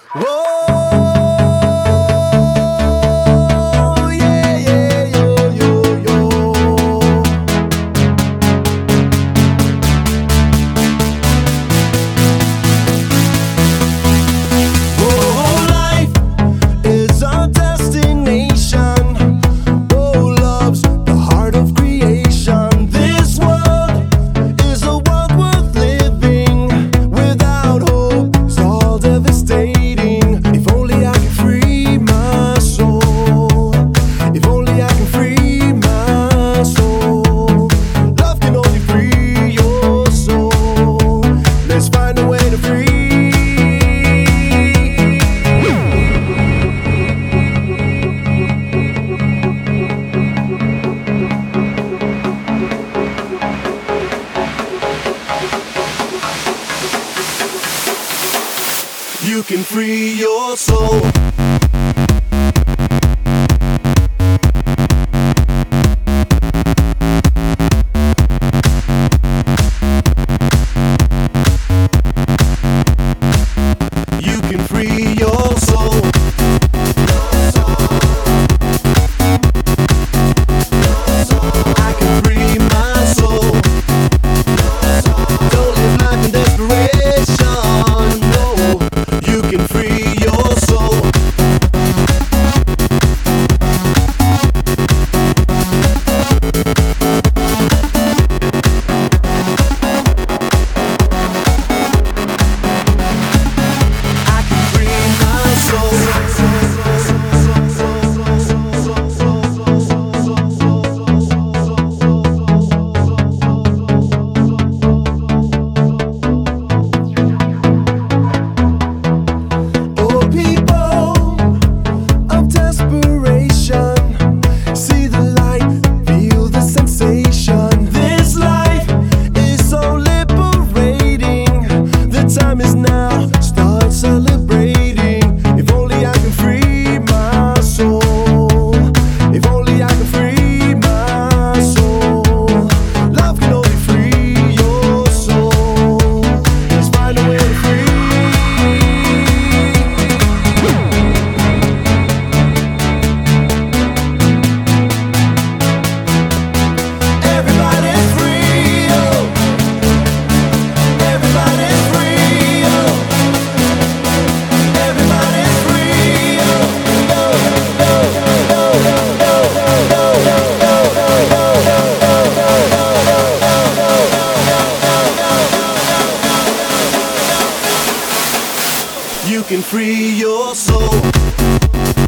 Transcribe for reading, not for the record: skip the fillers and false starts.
Whoa, yeah, yeah, yo, yo, yo. Oh, life is our destination. Oh, love's the heart of creation. This world is a world worth living. Without hope, it's all devastating. If only I can free my soul. If only I can free my soul. Love can only free your soul. Let's find a way to free. You can free your soul. You can free your soul. I can free my soul. Don't live life in desperation. No, you can free your soul. I can free my Oh, people of desperation, see the light, feel the sensation. This life is so liberating. The time is now, start celebrating. If only I can free my soul. If only I can free my soul. Love can only free your soul. Let's find a way to free. Everybody's free, oh. Everybody's free, oh. Everybody's free, oh. You can free your soul.